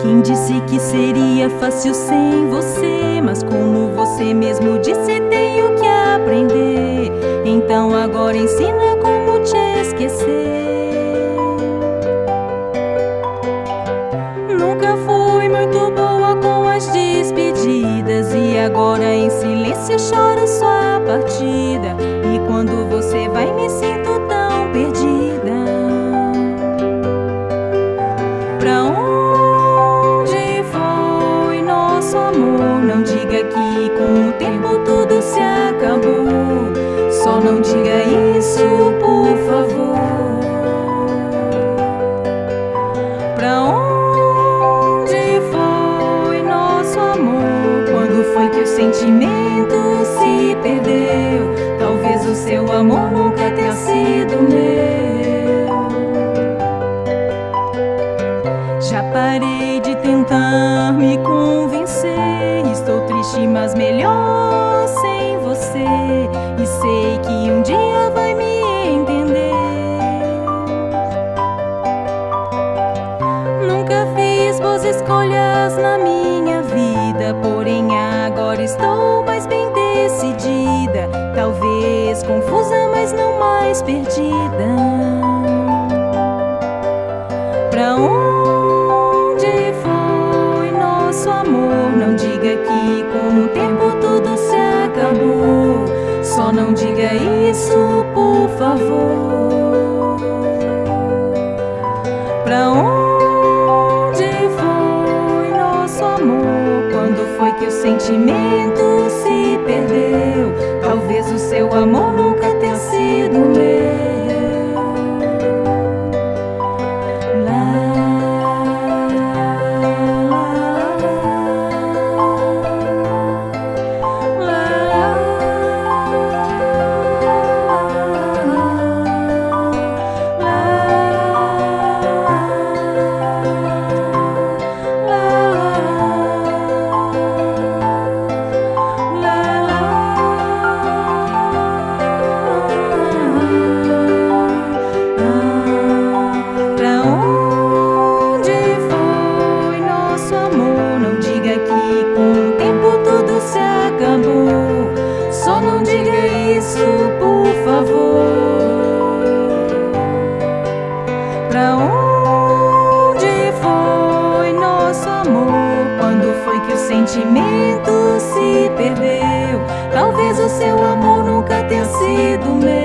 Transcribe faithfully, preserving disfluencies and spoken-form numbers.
Quem disse que seria fácil sem você? Mas como você mesmo disse, tenho que aprender. Então agora ensina como te esquecer. Nunca fui muito boa com as despedidas, e agora em silêncio choro sua partida. E quando você vai me sinto tão perdida. Pra onde foi nosso amor? Não diga que com o tempo tudo se acabou. Só não diga isso, por favor. Pra onde foi nosso amor? Quando foi que o sentimento se perdeu? Talvez o seu amor nunca tenha sido meu. Já parei de tentar me convencer. Estou triste, mas melhor sem você. E sei que um dia vai me entender. Nunca fiz boas escolhas na minha vida, porém agora estou mais bem decidida. Talvez confusa, mas não mais perdida. Pra onde foi nosso amor? Não diga que com o tempo tudo se acabou. Só não diga isso, por favor. Pra onde foi nosso amor? Quando foi que o sentimento se perdeu? Talvez o seu amor nunca tenha sido meu. Só não diga isso, por favor. Pra onde foi nosso amor? Quando foi que o sentimento se perdeu? Talvez o seu amor nunca tenha sido meu.